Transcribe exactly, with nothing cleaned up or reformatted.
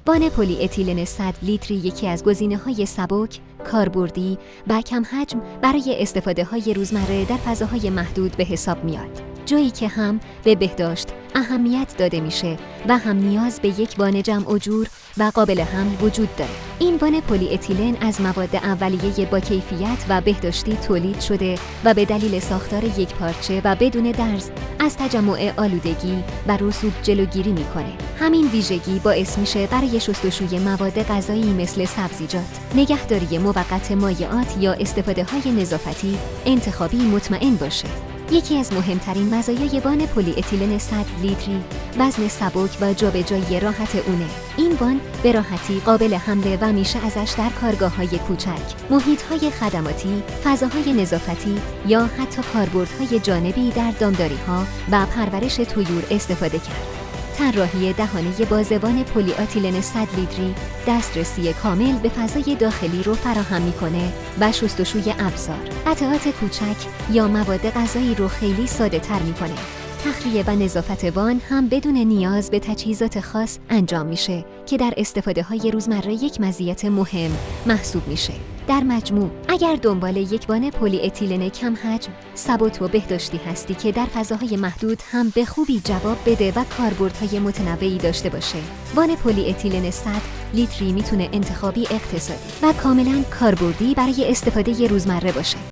وان پلی اتیلن صد لیتری یکی از گزینه‌های سبک، کاربردی و کم حجم برای استفاده‌های روزمره در فضاهای محدود به حساب میاد. جایی که هم به بهداشت اهمیت داده میشه و هم نیاز به یک وان جمع و جور و قابل حمل وجود داره. این وان پلی اتیلن از مواد اولیه با کیفیت و بهداشتی تولید شده و به دلیل ساختار یک پارچه و بدون درز از تجمع آلودگی و رسوب جلوگیری میکنه. همین ویژگی باعث میشه برای شستشوی مواد غذایی مثل سبزیجات، نگهداری موقت مایعات یا استفاده‌های نظافتی انتخابی مطمئن باشه. یکی از مهمترین مزایای وان پلی اتیلن صد لیتری وزن سبک و جابجایی راحت اونه. این وان به راحتی قابل حمله و میشه ازش در کارگاه‌های کوچک، محیط‌های خدماتی، فضاهای نظافتی یا حتی کاربردهای جانبی در دامداری‌ها و پرورش طیور استفاده کرد. طراحی دهانه بازوان پلی اتیلن صد لیتری دسترسی کامل به فضای داخلی رو فراهم میکنه و شستشوی ابزار، قطعات کوچک یا مواد غذایی رو خیلی ساده تر میکنه. تخلیه و نظافت وان هم بدون نیاز به تجهیزات خاص انجام میشه که در استفاده های روزمره یک مزیت مهم محسوب میشه. در مجموع، اگر دنبال یک وان پلی اتیلن کم حجم، ثبات و بهداشتی هستی که در فضاهای محدود هم به خوبی جواب بده و کاربردهای متنوعی داشته باشه، وان پلی اتیلن صد لیتری میتونه انتخابی، اقتصادی و کاملاً کاربردی برای استفاده روزمره باشه.